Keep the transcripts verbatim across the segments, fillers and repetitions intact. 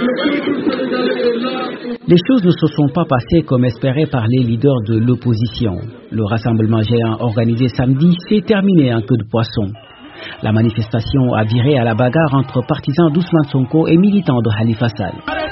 Les choses ne se sont pas passées comme espéré par les leaders de l'opposition. Le rassemblement géant organisé samedi s'est terminé en queue de poisson. La manifestation a viré à la bagarre entre partisans d'Ousmane Sonko et militants de Khalifa Sall.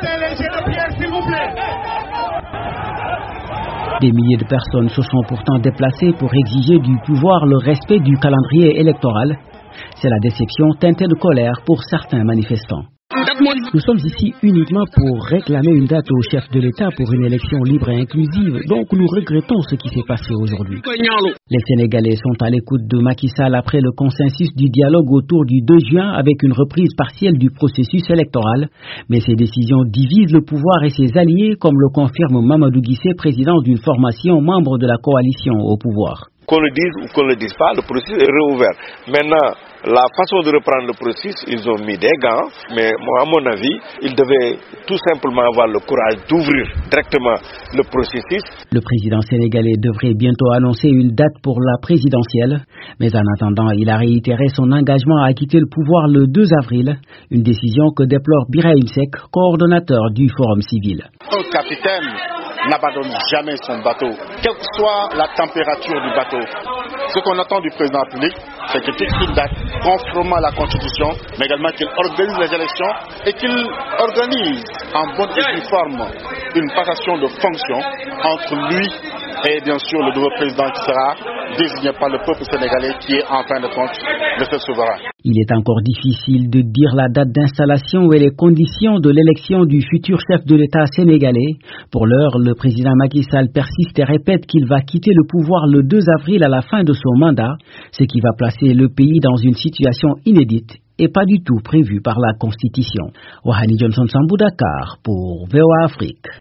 Des milliers de personnes se sont pourtant déplacées pour exiger du pouvoir le respect du calendrier électoral. C'est la déception teintée de colère pour certains manifestants. Nous sommes ici uniquement pour réclamer une date au chef de l'État pour une élection libre et inclusive, donc nous regrettons ce qui s'est passé aujourd'hui. Les Sénégalais sont à l'écoute de Macky Sall après le consensus du dialogue autour du deux juin avec une reprise partielle du processus électoral, mais ces décisions divisent le pouvoir et ses alliés, comme le confirme Mamadou Guissé, président d'une formation membre de la coalition au pouvoir. Qu'on le dise ou qu'on ne le dise pas, le processus est réouvert. Maintenant, la façon de reprendre le processus, ils ont mis des gants, mais moi, à mon avis, ils devaient tout simplement avoir le courage d'ouvrir directement le processus. Le président sénégalais devrait bientôt annoncer une date pour la présidentielle, mais en attendant, il a réitéré son engagement à quitter le pouvoir le deux avril, une décision que déplore Birahim Seck, coordonnateur du Forum civil. Un capitaine n'abandonne jamais son bateau, quelle que soit la température du bateau. Ce qu'on attend du président de la République, c'est qu'il fixe une date conformément à la Constitution, mais également qu'il organise les élections et qu'il organise en bonne et due forme une passation de fonctions entre lui et bien sûr le nouveau président qui sera désigné par le peuple sénégalais qui est en fin de compte le seul souverain. Il est encore difficile de dire la date d'installation et les conditions de l'élection du futur chef de l'État sénégalais. Pour l'heure, le président Macky Sall persiste et répète qu'il va quitter le pouvoir le deux avril à la fin de son mandat, ce qui va placer le pays dans une situation inédite et pas du tout prévue par la Constitution. Wahani Johnson Sambou, Dakar pour V O A Afrique.